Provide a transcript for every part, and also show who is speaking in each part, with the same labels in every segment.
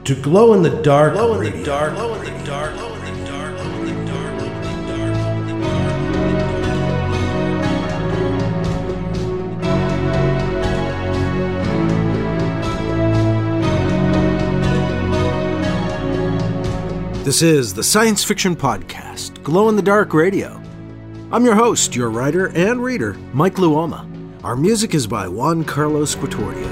Speaker 1: to Glow in the Dark Radio.
Speaker 2: Glow in the dark, glow in the dark, glow in the dark, glow in the dark, glow in the dark.
Speaker 1: This is the science fiction podcast, Glow in the Dark Radio. I'm your host, your writer and reader, Mike Luoma. Our music is by Juan Carlos Quatorio.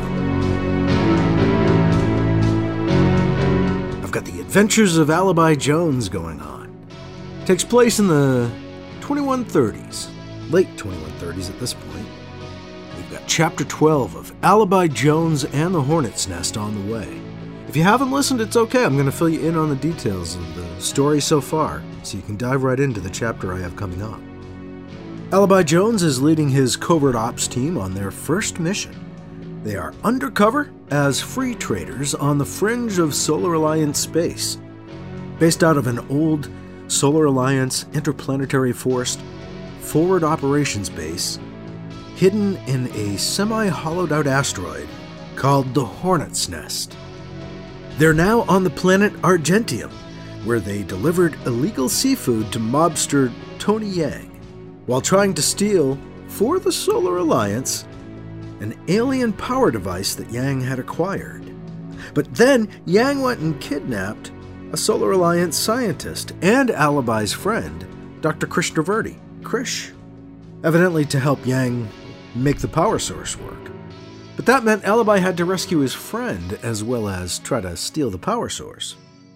Speaker 1: I've got the Adventures of Alibi Jones going on. It takes place in the 2130s, late 2130s at this point. We've got Chapter 12 of Alibi Jones and the Hornet's Nest on the way. If you haven't listened, it's okay. I'm going to fill you in on the details of the story so far, so you can dive right into the chapter I have coming up. Alibi Jones is leading his covert ops team on their first mission. They are undercover as free traders on the fringe of Solar Alliance space. Based out of an old Solar Alliance interplanetary forced forward operations base, hidden in a semi-hollowed out asteroid called the Hornet's Nest. They're now on the planet Argentium, where they delivered illegal seafood to mobster Tony Yang, while trying to steal, for the Solar Alliance, an alien power device that Yang had acquired. But then Yang went and kidnapped a Solar Alliance scientist and Alibi's friend, Dr. Krishnavurti, Krish, evidently to help Yang make the power source work. But that meant Alibi had to rescue his friend as well as try to steal the power source.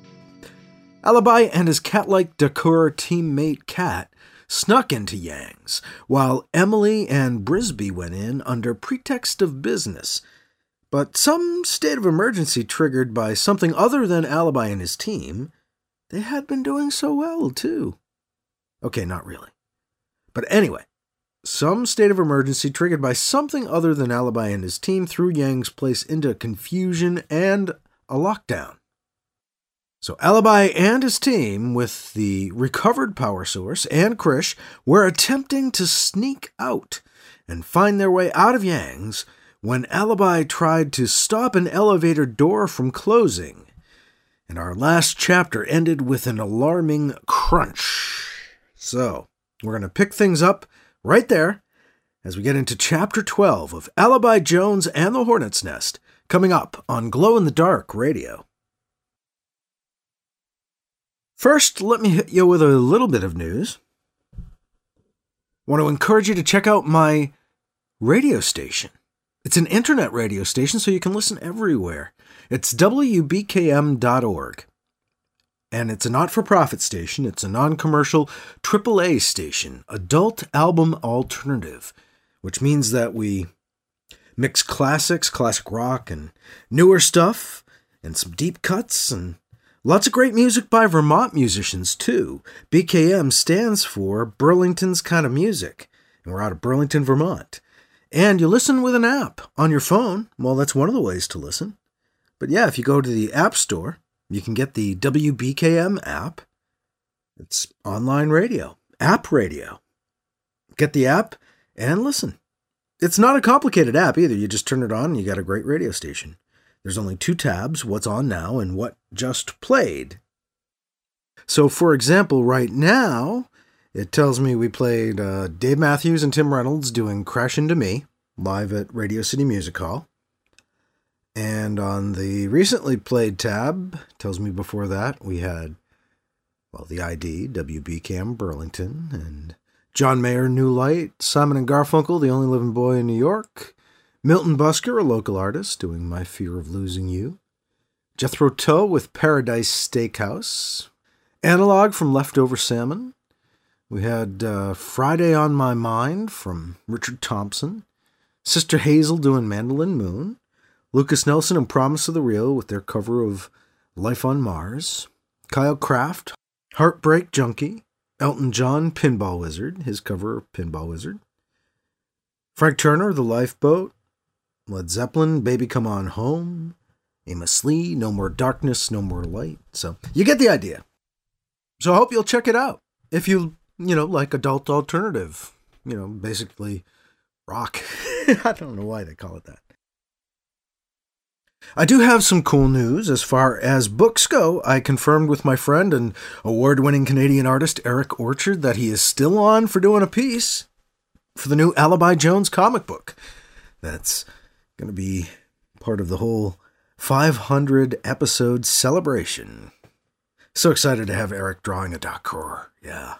Speaker 1: Alibi and his cat-like Dakur teammate Kat snuck into Yang's, while Emily and Brisby went in under pretext of business. But some state of emergency triggered by something other than Alibi and his team, they had been doing so well, too. Okay, not really. But anyway, some state of emergency triggered by something other than Alibi and his team threw Yang's place into confusion and a lockdown. So Alibi and his team, with the recovered power source and Krish, were attempting to sneak out and find their way out of Yang's when Alibi tried to stop an elevator door from closing. And our last chapter ended with an alarming crunch. So, we're going to pick things up right there as we get into Chapter 12 of Alibi Jones and the Hornet's Nest, coming up on Glow in the Dark Radio. First, let me hit you with a little bit of news. I want to encourage you to check out my radio station. It's an internet radio station, so you can listen everywhere. It's WBKM.org. And it's a not-for-profit station. It's a non-commercial AAA station, adult album alternative, which means that we mix classics, classic rock, and newer stuff, and some deep cuts, and lots of great music by Vermont musicians, too. BKM stands for Burlington's Kind of Music, and we're out of Burlington, Vermont. And you listen with an app on your phone. Well, that's one of the ways to listen. But yeah, if you go to the App Store, you can get the WBKM app. It's online radio, app radio. Get the app and listen. It's not a complicated app either. You just turn it on and you got a great radio station. There's only two tabs, what's on now and what just played. So, for example, right now, it tells me we played Dave Matthews and Tim Reynolds doing Crash Into Me, live at Radio City Music Hall. And on the recently played tab, tells me before that, we had, well, the ID, WBKM Burlington, and John Mayer, New Light, Simon and Garfunkel, The Only Living Boy in New York, Milton Busker, a local artist, doing My Fear of Losing You, Jethro Tull with Paradise Steakhouse, Analog from Leftover Salmon, we had Friday on My Mind from Richard Thompson, Sister Hazel doing Mandolin Moon, Lucas Nelson and Promise of the Real with their cover of Life on Mars, Kyle Kraft, Heartbreak Junkie, Elton John, Pinball Wizard, his cover of Pinball Wizard, Frank Turner, The Lifeboat, Led Zeppelin, Baby Come On Home, Amos Lee, No More Darkness, No More Light. So you get the idea. So I hope you'll check it out. If you like adult alternative, basically rock. I don't know why they call it that. I do have some cool news as far as books go. I confirmed with my friend and award-winning Canadian artist Eric Orchard that he is still on for doing a piece for the new Alibi Jones comic book. That's going to be part of the whole 500 episode celebration. So excited to have Eric drawing a Dakor. Yeah.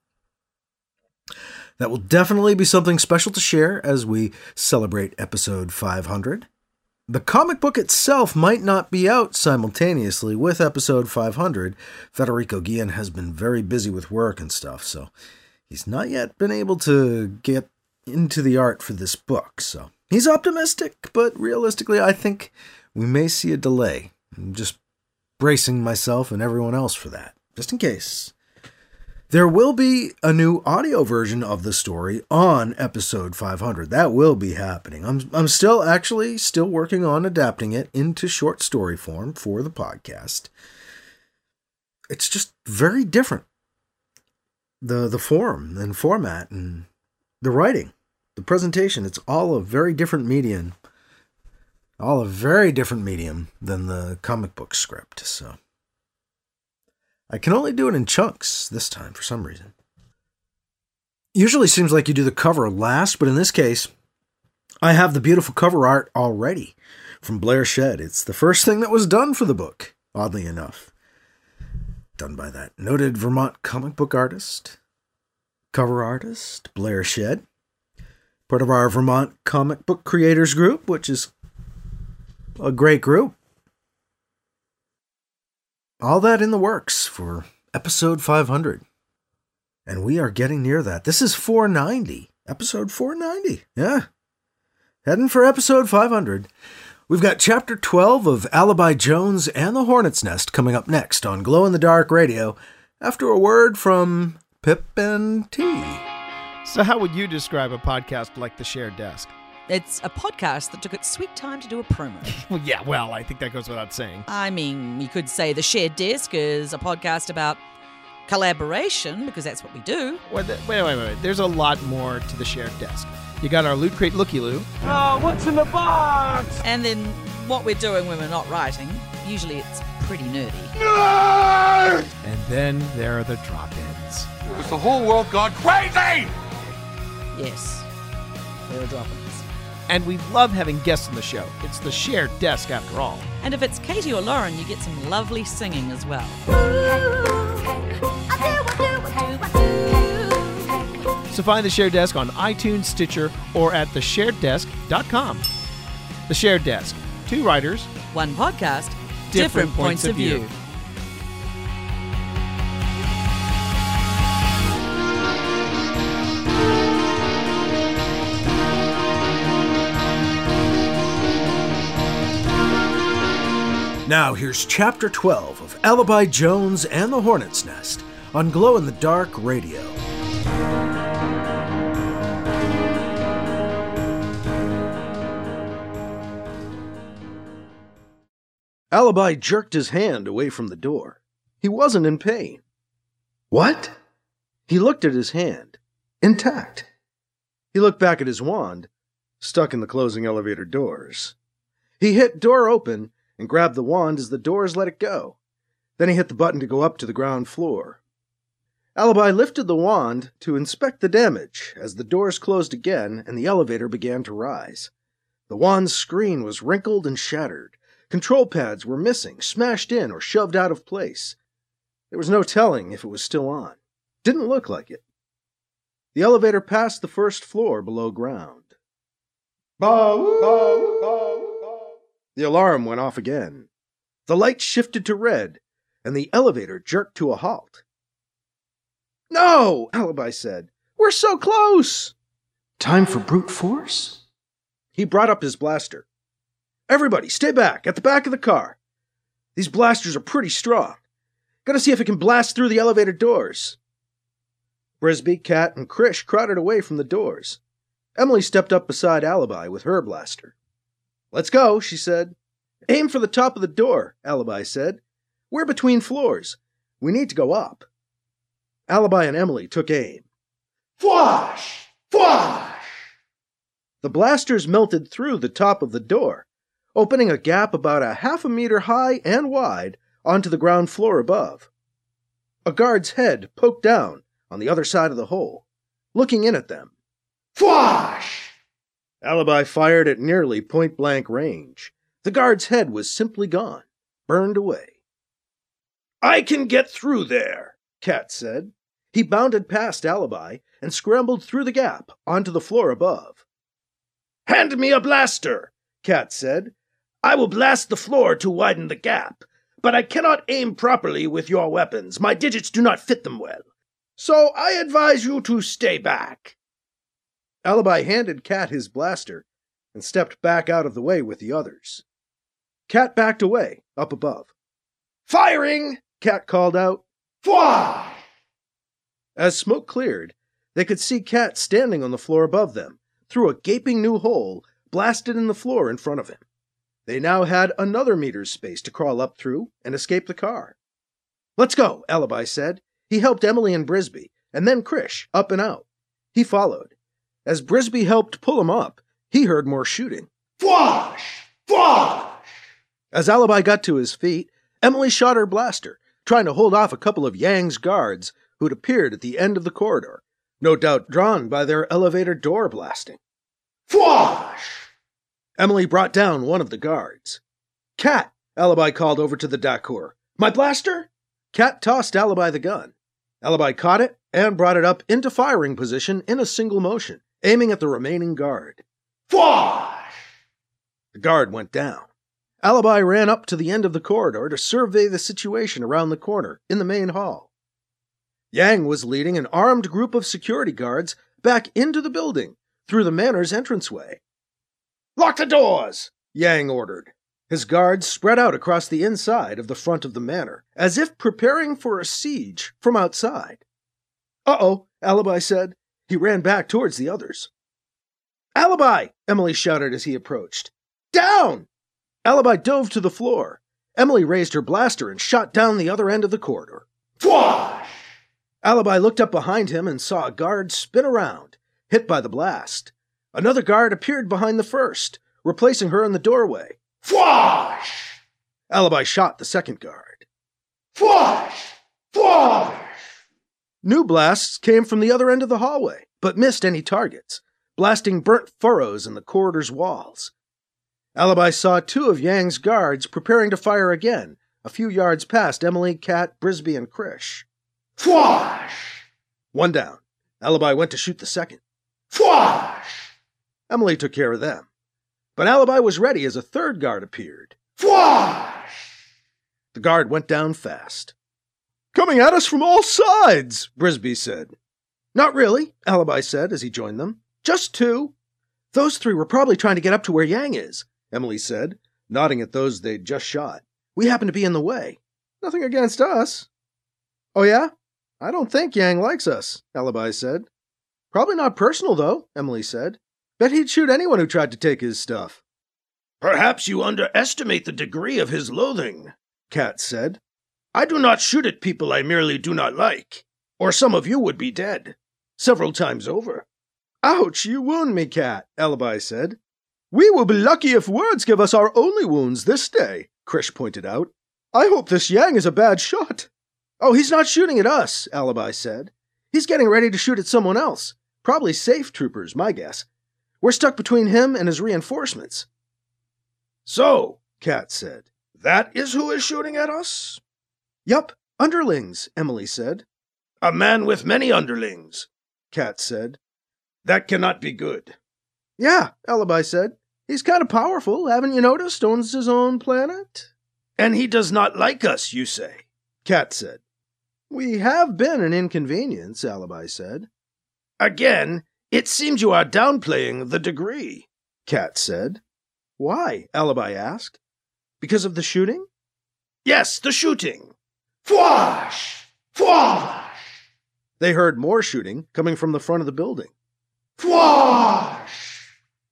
Speaker 1: That will definitely be something special to share as we celebrate episode 500. The comic book itself might not be out simultaneously with episode 500. Federico Guillen has been very busy with work and stuff, so he's not yet been able to get into the art for this book. So he's optimistic, but realistically, I think we may see a delay. I'm just bracing myself and everyone else for that, just in case. There will be a new audio version of the story on episode 500. That will be happening. I'm still working on adapting it into short story form for the podcast. It's just very different. The form and format and the writing, the presentation, it's all a very different medium. All a very different medium than the comic book script, so I can only do it in chunks this time for some reason. Usually seems like you do the cover last, but in this case, I have the beautiful cover art already from Blair Shed. It's the first thing that was done for the book, oddly enough. Done by that noted Vermont comic book artist, cover artist, Blair Shed. Part of our Vermont comic book creators group, which is a great group. All that in the works for episode 500. And we are getting near that. This is 490. Episode 490. Yeah. Heading for episode 500. We've got chapter 12 of Alibi Jones and the Hornet's Nest coming up next on Glow in the Dark Radio after a word from Pip and T.
Speaker 3: So how would you describe a podcast like The Shared Desk?
Speaker 4: It's a podcast that took its sweet time to do a promo.
Speaker 3: Well, I think that goes without saying.
Speaker 4: I mean, you could say The Shared Desk is a podcast about collaboration, because that's what we do.
Speaker 3: Wait. There's a lot more to The Shared Desk. You got our Loot Crate Looky-Loo.
Speaker 5: Oh, what's in the box?
Speaker 4: And then what we're doing when we're not writing, usually it's pretty nerdy.
Speaker 5: Nerd!
Speaker 3: And then there are the drop-ins.
Speaker 5: Has the whole world gone crazy?
Speaker 4: Yes, there are drop-ins.
Speaker 3: And we love having guests on the show. It's The Shared Desk after all.
Speaker 4: And if it's Katie or Lauren, you get some lovely singing as well.
Speaker 3: So find The Shared Desk on iTunes, Stitcher, or at theshareddesk.com. The Shared Desk. 2 writers.
Speaker 4: 1 podcast.
Speaker 3: Different points of view.
Speaker 1: Now here's chapter 12 of Alibi Jones and the Hornet's Nest on Glow in the Dark Radio. Alibi jerked his hand away from the door. He wasn't in pain. What? He looked at his hand. Intact. He looked back at his wand, stuck in the closing elevator doors. He hit door open and grabbed the wand as the doors let it go. Then he hit the button to go up to the ground floor. Alibi lifted the wand to inspect the damage as the doors closed again and the elevator began to rise. The wand's screen was wrinkled and shattered. Control pads were missing, smashed in, or shoved out of place. There was no telling if it was still on. Didn't look like it. The elevator passed the first floor below ground. Bow, bow, bow. The alarm went off again. The light shifted to red, and the elevator jerked to a halt. No, Alibi said. We're so close. Time for brute force? He brought up his blaster. Everybody, stay back, at the back of the car. These blasters are pretty strong. Gotta see if it can blast through the elevator doors. Brisby, Kat, and Krish crowded away from the doors. Emily stepped up beside Alibi with her blaster. Let's go, she said. Aim for the top of the door, Alibi said. We're between floors. We need to go up. Alibi and Emily took aim. Fwash! Fwash! The blasters melted through the top of the door. opening a gap about a half a meter high and wide onto the ground floor above. A guard's head poked down on the other side of the hole, looking in at them.
Speaker 5: Fwash!
Speaker 1: Alibi fired at nearly point-blank range. The guard's head was simply gone, burned away. "I can get through there," Cat said. He bounded past Alibi and scrambled through the gap onto the floor above. "Hand me a blaster," Cat said. "I will blast the floor to widen the gap, but I cannot aim properly with your weapons. My digits do not fit them well. So I advise you to stay back." Alibi handed Cat his blaster and stepped back out of the way with the others. Cat backed away, up above. "Firing!" Cat called out.
Speaker 5: Fwash!
Speaker 1: As smoke cleared, they could see Cat standing on the floor above them, through a gaping new hole blasted in the floor in front of him. They now had another meter's space to crawl up through and escape the car. "Let's go," Alibi said. He helped Emily and Brisby, and then Krish, up and out. He followed. As Brisby helped pull him up, he heard more shooting.
Speaker 5: Fwash! Fwash!
Speaker 1: As Alibi got to his feet, Emily shot her blaster, trying to hold off a couple of Yang's guards who'd appeared at the end of the corridor, no doubt drawn by their elevator door blasting.
Speaker 5: Fwash!
Speaker 1: Emily brought down one of the guards. "Cat," Alibi called over to the Dacour. "My blaster?" Cat tossed Alibi the gun. Alibi caught it and brought it up into firing position in a single motion, aiming at the remaining guard.
Speaker 5: Fwash!
Speaker 1: The guard went down. Alibi ran up to the end of the corridor to survey the situation around the corner in the main hall. Yang was leading an armed group of security guards back into the building through the manor's entranceway. "Lock the doors!" Yang ordered. His guards spread out across the inside of the front of the manor, as if preparing for a siege from outside. "Uh-oh," Alibi said. He ran back towards the others. "Alibi!" Emily shouted as he approached. "Down!" Alibi dove to the floor. Emily raised her blaster and shot down the other end of the corridor.
Speaker 5: Fwash!
Speaker 1: Alibi looked up behind him and saw a guard spin around, hit by the blast. Another guard appeared behind the first, replacing her in the doorway.
Speaker 5: Fwash!
Speaker 1: Alibi shot the second guard.
Speaker 5: Fwash! Fwash!
Speaker 1: New blasts came from the other end of the hallway, but missed any targets, blasting burnt furrows in the corridor's walls. Alibi saw two of Yang's guards preparing to fire again, a few yards past Emily, Cat, Brisby, and Krish.
Speaker 5: Fwash!
Speaker 1: One down. Alibi went to shoot the second.
Speaker 5: Fwash!
Speaker 1: Emily took care of them. But Alibi was ready as a third guard appeared.
Speaker 5: Fwash!
Speaker 1: The guard went down fast. "Coming at us from all sides," Brisby said. "Not really," Alibi said as he joined them. "Just two." "Those three were probably trying to get up to where Yang is," Emily said, nodding at those they'd just shot. "We happen to be in the way." "Nothing against us." "Oh yeah? I don't think Yang likes us," Alibi said. "Probably not personal, though," Emily said. "Bet he'd shoot anyone who tried to take his stuff." "Perhaps you underestimate the degree of his loathing," Cat said. "I do not shoot at people I merely do not like, or some of you would be dead, several times over." "Ouch, you wound me, Cat," Alibi said. "We will be lucky if words give us our only wounds this day," Krish pointed out. "I hope this Yang is a bad shot." "Oh, he's not shooting at us," Alibi said. "He's getting ready to shoot at someone else. Probably safe troopers, my guess. We're stuck between him and his reinforcements." "So," Cat said, "that is who is shooting at us?" "Yup, underlings," Emily said. "A man with many underlings," Cat said. "That cannot be good." "Yeah," Alibi said. "He's kind of powerful, haven't you noticed? Owns his own planet." "And he does not like us, you say," Cat said. "We have been an inconvenience," Alibi said. "Again, it seems you are downplaying the degree," Cat said. "Why?" Alibi asked. "Because of the shooting?" "Yes, the shooting."
Speaker 5: Fwash! Fwash!
Speaker 1: They heard more shooting coming from the front of the building.
Speaker 5: Fwash!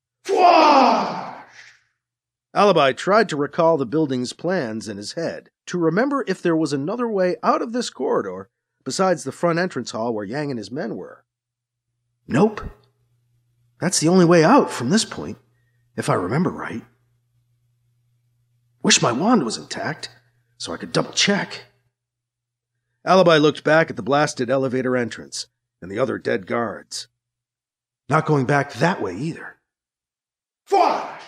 Speaker 5: Fwash!
Speaker 1: Alibi tried to recall the building's plans in his head, to remember if there was another way out of this corridor besides the front entrance hall where Yang and his men were. "Nope. That's the only way out from this point, if I remember right." Wish my wand was intact, so I could double-check. Alibi looked back at the blasted elevator entrance and the other dead guards. Not going back that way either.
Speaker 5: Fwash!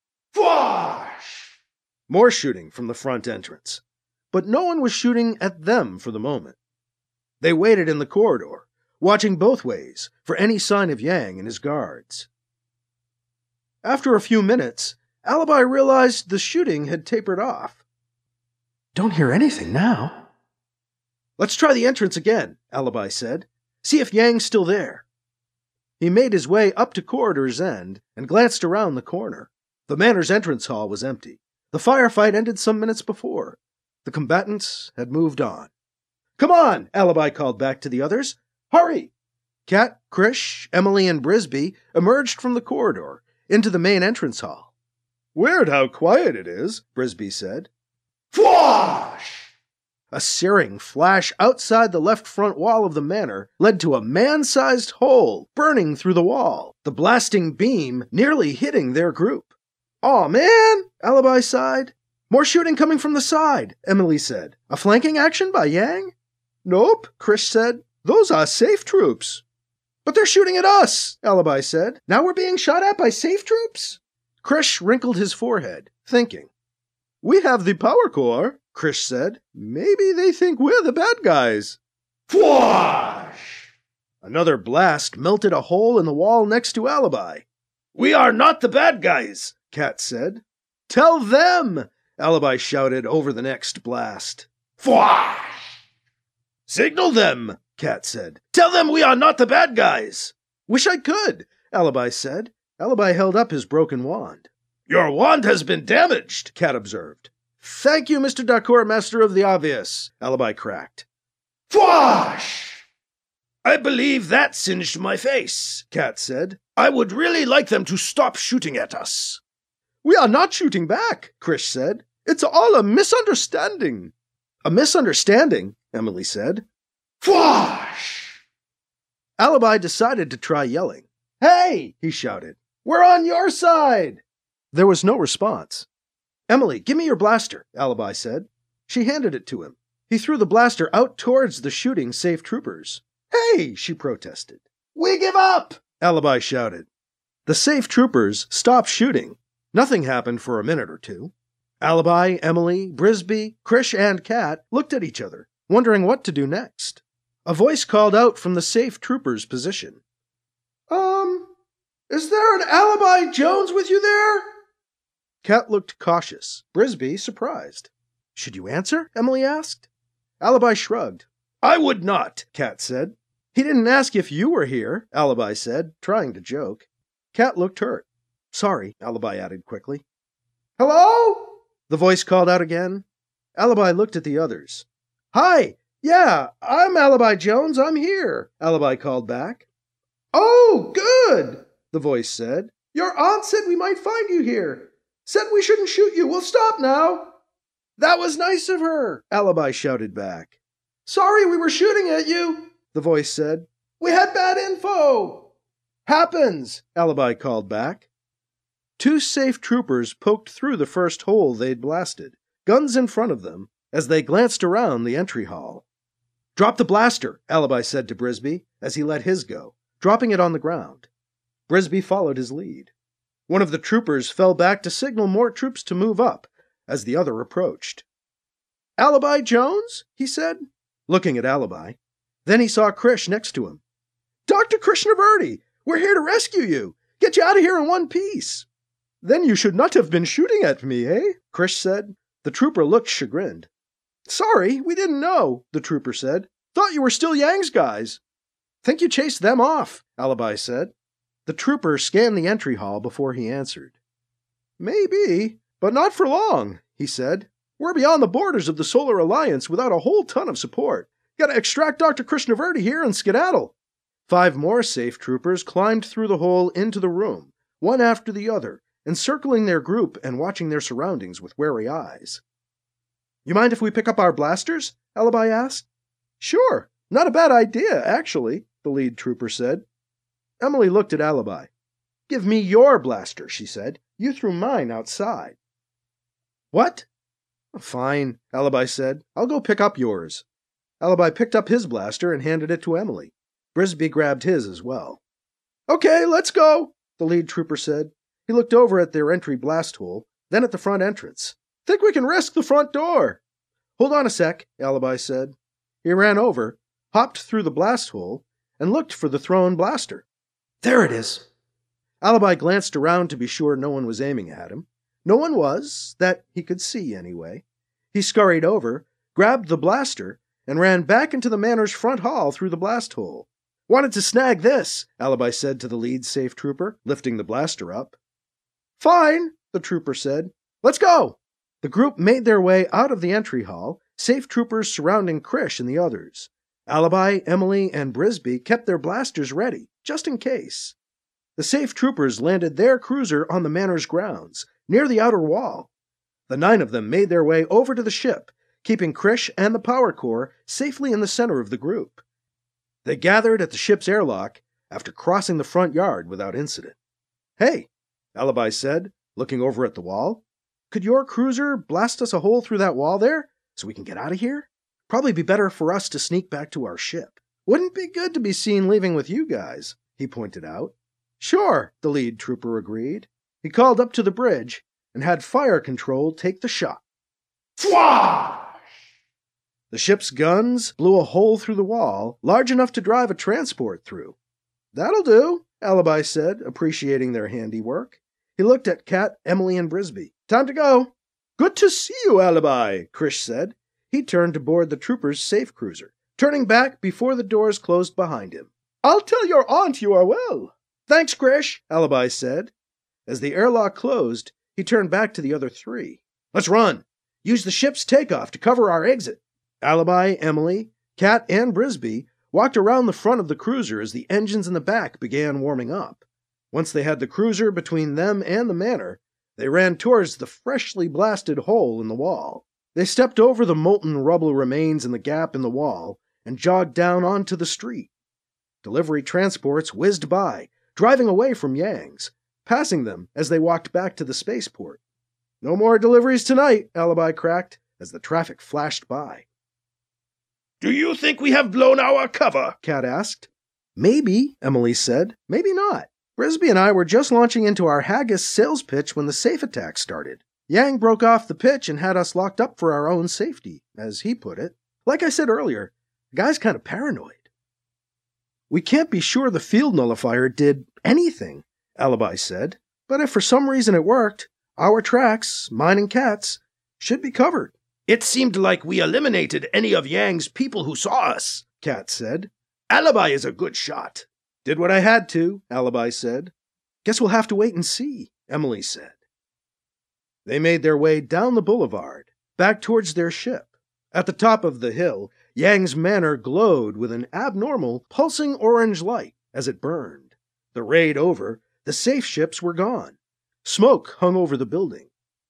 Speaker 5: Fwash!
Speaker 1: More shooting from the front entrance, but no one was shooting at them for the moment. They waited in the corridor, watching both ways for any sign of Yang and his guards. After a few minutes, Alibi realized the shooting had tapered off. Don't hear anything now. Let's try the entrance again, Alibi said. See if Yang's still there. He made his way up to corridor's end and glanced around the corner. The manor's entrance hall was empty. The firefight ended some minutes before. The combatants had moved on. Come on, Alibi called back to the others. Hurry! Kat, Krish, Emily, and Brisby emerged from the corridor into the main entrance hall. Weird how quiet it is, Brisby said.
Speaker 5: Fwash!
Speaker 1: A searing flash outside the left front wall of the manor led to a man-sized hole burning through the wall, the blasting beam nearly hitting their group. Aw, man, Alibi sighed. More shooting coming from the side, Emily said. A flanking action by Yang? Nope, Krish said. Those are safe troops. But they're shooting at us, Alibi said. Now we're being shot at by safe troops? Krish wrinkled his forehead, thinking. We have the power core, Krish said. Maybe they think we're the bad guys.
Speaker 5: Fwash!
Speaker 1: Another blast melted a hole in the wall next to Alibi. We are not the bad guys, Kat said. Tell them, Alibi shouted over the next blast.
Speaker 5: Fwash!
Speaker 1: Signal them, Kat said. Tell them we are not the bad guys. Wish I could, Alibi said. Alibi held up his broken wand. Your wand has been damaged, Kat observed. Thank you, Mr. Dacour, Master of the Obvious, Alibi cracked.
Speaker 5: Fwash!
Speaker 1: I believe that singed my face, Kat said. I would really like them to stop shooting at us. We are not shooting back, Krish said. It's all a misunderstanding. A misunderstanding, Emily said.
Speaker 5: Fwash!
Speaker 1: Alibi decided to try yelling. Hey, he shouted. We're on your side! There was no response. Emily, give me your blaster, Alibi said. She handed it to him. He threw the blaster out towards the shooting safe troopers. Hey, she protested. We give up, Alibi shouted. The safe troopers stopped shooting. Nothing happened for a minute or two. Alibi, Emily, Brisby, Krish, and Kat looked at each other, wondering what to do next. A voice called out from the safe trooper's position. Is there an Alibi Jones with you there? Kat looked cautious, Brisby surprised. Should you answer? Emily asked. Alibi shrugged. I would not, Kat said. He didn't ask if you were here, Alibi said, trying to joke. Kat looked hurt. Sorry, Alibi added quickly. Hello? The voice called out again. Alibi looked at the others. Hi, yeah, I'm Alibi Jones, I'm here, Alibi called back. Oh, good, the voice said. Your aunt said we might find you here. Said we shouldn't shoot you, we'll stop now. That was nice of her, Alibi shouted back. Sorry we were shooting at you, the voice said. We had bad info. Happens, Alibi called back. Two safe troopers poked through the first hole they'd blasted, guns in front of them, as they glanced around the entry hall. Drop the blaster, Alibi said to Brisby, as he let his go, dropping it on the ground. Brisby followed his lead. One of the troopers fell back to signal more troops to move up, as the other approached. Alibi Jones? He said, looking at Alibi. Then he saw Krish next to him. Dr. Krishnavurti, we're here to rescue you. Get you out of here in one piece. Then you should not have been shooting at me, eh? Krish said. The trooper looked chagrined. Sorry, we didn't know, the trooper said. Thought you were still Yang's guys. Think you chased them off, Alibi said. The trooper scanned the entry hall before he answered. Maybe, but not for long, he said. We're beyond the borders of the Solar Alliance without a whole ton of support. Gotta extract Dr. Krishnavurti here and skedaddle. 5 more safe troopers climbed through the hole into the room, one after the other, encircling their group and watching their surroundings with wary eyes. You mind if we pick up our blasters? Alibi asked. Sure, not a bad idea, actually, the lead trooper said. Emily looked at Alibi. Give me your blaster, she said. You threw mine outside. What? Fine, Alibi said. I'll go pick up yours. Alibi picked up his blaster and handed it to Emily. Brisby grabbed his as well. Okay, let's go, the lead trooper said. He looked over at their entry blast hole, then at the front entrance. Think we can risk the front door. Hold on a sec, Alibi said. He ran over, hopped through the blast hole, and looked for the thrown blaster. There it is. Alibi glanced around to be sure no one was aiming at him. No one was, that he could see anyway. He scurried over, grabbed the blaster, and ran back into the manor's front hall through the blast hole. Wanted to snag this, Alibi said to the lead safe trooper, lifting the blaster up. Fine, the trooper said. Let's go. The group made their way out of the entry hall, safe troopers surrounding Krish and the others. Alibi, Emily, and Brisby kept their blasters ready, just in case. The safe troopers landed their cruiser on the manor's grounds, near the outer wall. The 9 of them made their way over to the ship, keeping Krish and the power core safely in the center of the group. They gathered at the ship's airlock after crossing the front yard without incident. Hey, Alibi said, looking over at the wall. Could your cruiser blast us a hole through that wall there, so we can get out of here? Probably be better for us to sneak back to our ship. Wouldn't be good to be seen leaving with you guys, he pointed out. Sure, the lead trooper agreed. He called up to the bridge and had fire control take the shot.
Speaker 5: Fwash!
Speaker 1: The ship's guns blew a hole through the wall, large enough to drive a transport through. That'll do, Alibi said, appreciating their handiwork. He looked at Kat, Emily, and Brisby. Time to go. Good to see you, Alibi, Krish said. He turned to board the trooper's safe cruiser, turning back before the doors closed behind him. I'll tell your aunt you are well. Thanks, Krish, Alibi said. As the airlock closed, he turned back to the other 3. Let's run. Use the ship's takeoff to cover our exit. Alibi, Emily, Kat, and Brisby walked around the front of the cruiser as the engines in the back began warming up. Once they had the cruiser between them and the manor, they ran towards the freshly blasted hole in the wall. They stepped over the molten rubble remains in the gap in the wall and jogged down onto the street. Delivery transports whizzed by, driving away from Yang's, passing them as they walked back to the spaceport. No more deliveries tonight, Alibi cracked, as the traffic flashed by.
Speaker 5: Do you think we have blown our cover?
Speaker 1: Kat asked. Maybe, Emily said. Maybe not. Brisby and I were just launching into our Haggis sales pitch when the safe attack started. Yang broke off the pitch and had us locked up for our own safety, as he put it. Like I said earlier, the guy's kind of paranoid. We can't be sure the field nullifier did anything, Alibi said. But if for some reason it worked, our tracks, mine and Kat's, should be covered.
Speaker 5: It seemed like we eliminated any of Yang's people who saw us,
Speaker 1: Kat said.
Speaker 5: Alibi is a good shot.
Speaker 1: Did what I had to, Alibi said. Guess we'll have to wait and see, Emily said. They made their way down the boulevard, back towards their ship. At the top of the hill, Yang's manor glowed with an abnormal, pulsing orange light as it burned. The raid over, the safe ships were gone. Smoke hung over the building.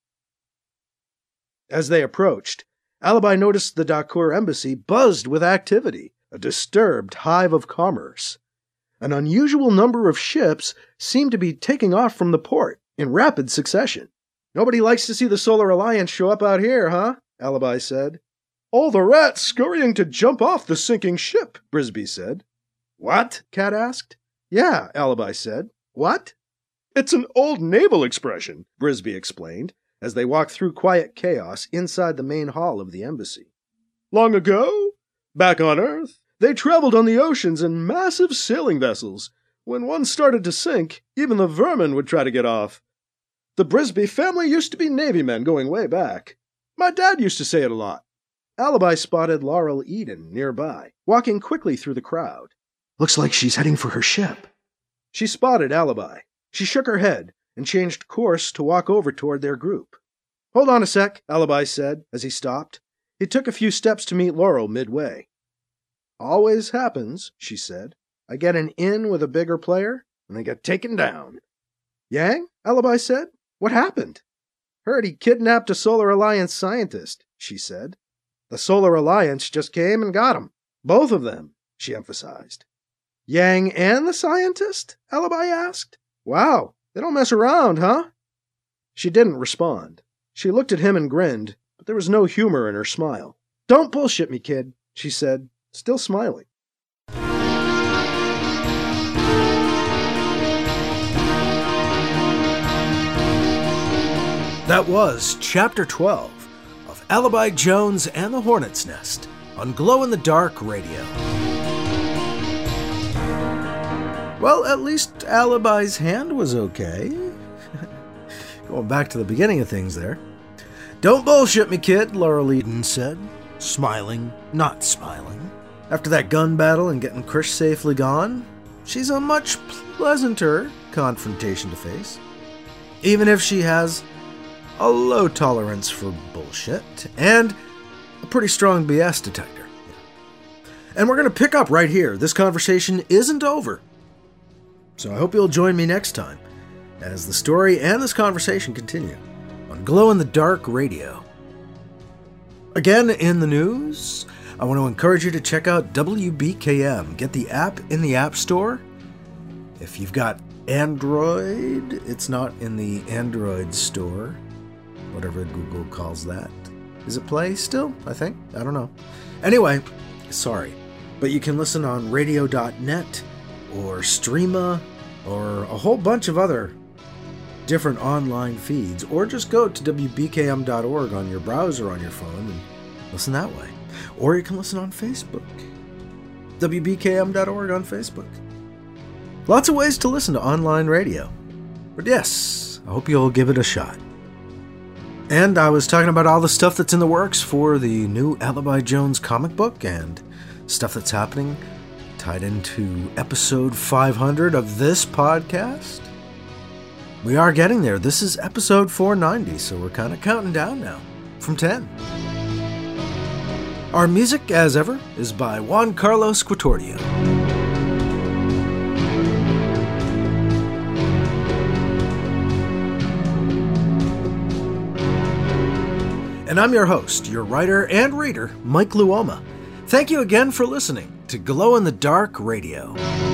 Speaker 1: As they approached, Alibi noticed the Dakur embassy buzzed with activity, a disturbed hive of commerce. An unusual number of ships seemed to be taking off from the port in rapid succession. Nobody likes to see the Solar Alliance show up out here, huh? Alibi said. All the rats scurrying to jump off the sinking ship, Brisby said. What? Kat asked. Yeah, Alibi said. What? It's an old naval expression, Brisby explained, as they walked through quiet chaos inside the main hall of the embassy. Long ago, back on Earth, they traveled on the oceans in massive sailing vessels. When one started to sink, even the vermin would try to get off. The Brisby family used to be Navy men going way back. My dad used to say it a lot. Alibi spotted Laurel Eden nearby, walking quickly through the crowd. Looks like she's heading for her ship. She spotted Alibi. She shook her head and changed course to walk over toward their group. Hold on a sec, Alibi said as he stopped. He took a few steps to meet Laurel midway. Always happens, she said. I get an in with a bigger player, and they get taken down. Yang? Alibi said. What happened? Heard he kidnapped a Solar Alliance scientist, she said. The Solar Alliance just came and got him. Both of them, she emphasized. Yang and the scientist? Alibi asked. Wow, they don't mess around, huh? She didn't respond. She looked at him and grinned, but there was no humor in her smile. "Don't bullshit me, kid," she said, still smiling. That was Chapter 12 of Alibi Jones and the Hornet's Nest on Glow in the Dark Radio. Well, at least Alibi's hand was okay. Going back to the beginning of things there. "Don't bullshit me, kid," Laurel Eden said, smiling, not smiling. After that gun battle and getting Krish safely gone, she's a much pleasanter confrontation to face. Even if she has a low tolerance for bullshit and a pretty strong BS detector. And we're going to pick up right here. This conversation isn't over. So I hope you'll join me next time as the story and this conversation continue on Glow in the Dark Radio. Again, in the news, I want to encourage you to check out WBKM. Get the app in the App Store. If you've got Android, it's not in the Android store, whatever Google calls that. Is it Play still, I think? I don't know. Anyway, sorry. But you can listen on radio.net or Streama or a whole bunch of other different online feeds, or just go to WBKM.org on your browser on your phone and listen that way. Or you can listen on Facebook. WBKM.org on Facebook. Lots of ways to listen to online radio. But yes, I hope you'll give it a shot. And I was talking about all the stuff that's in the works for the new Alibi Jones comic book and stuff that's happening tied into episode 500 of this podcast. We are getting there. This is episode 490, so we're kind of counting down now from 10. Our music, as ever, is by Juan Carlos Quatordio. And I'm your host, your writer and reader, Mike Luoma. Thank you again for listening to Glow in the Dark Radio.